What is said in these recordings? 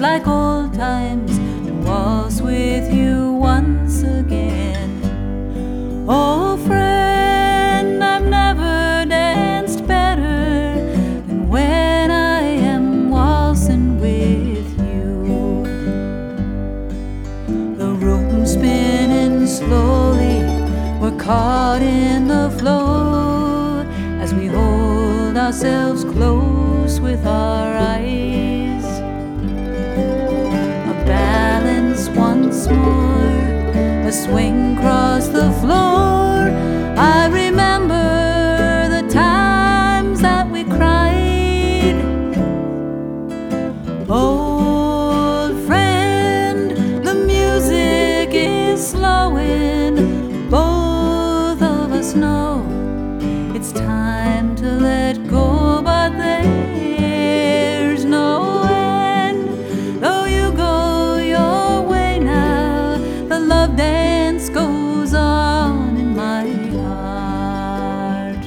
like old times and waltz with you once again. Oh friend, I've never danced better than when I am waltzing with you. The room spinning slowly, we're caught in the flow as we hold ourselves close with our eyes. A balance once more, a swing across the floor. I remember the times that we cried. Old friend, the music is slowing. Both of us know it's time to let go, but there's no end. Though you go your way now, the love dance goes on in my heart.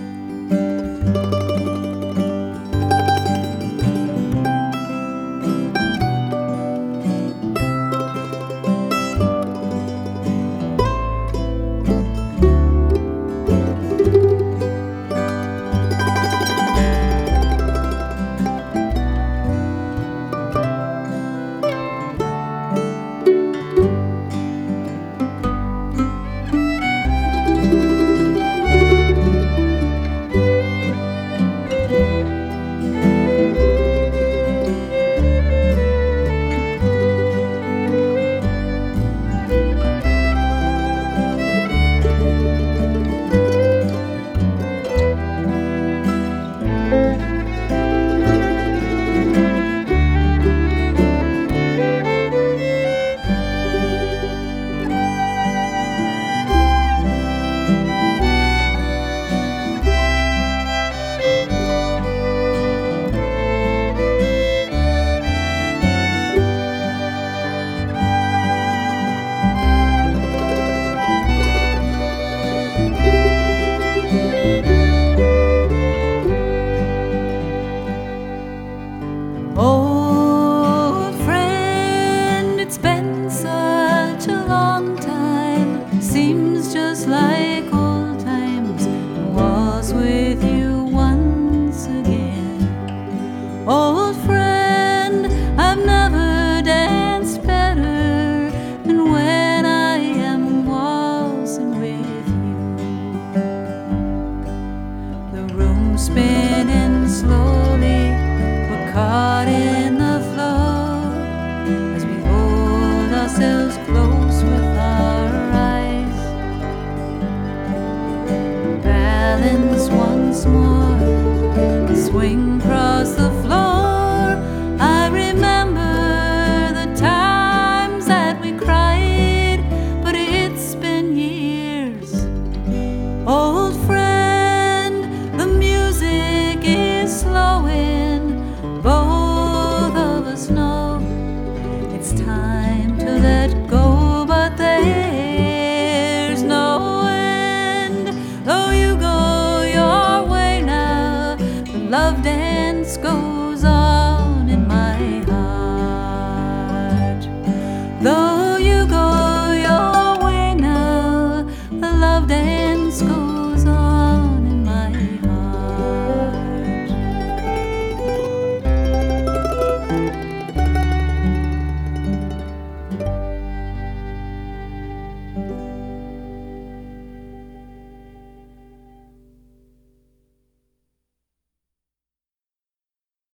Old friend, it's been such a long time. Seems just like old times. I was with you once again. Old friend, I've never danced better than when I am waltzing with you. The room spinning slowly, we're caught in the flow as we hold ourselves close with our eyes. Balance once more, swing across the floor. I remember the times that we cried, but it's been years. Old friend, the music is slowing. Both of us know it's time to let go, but there's no end. Though you go your way now, the love dance goes on in my heart. Though you go your way now, the love dance goes on in my heart.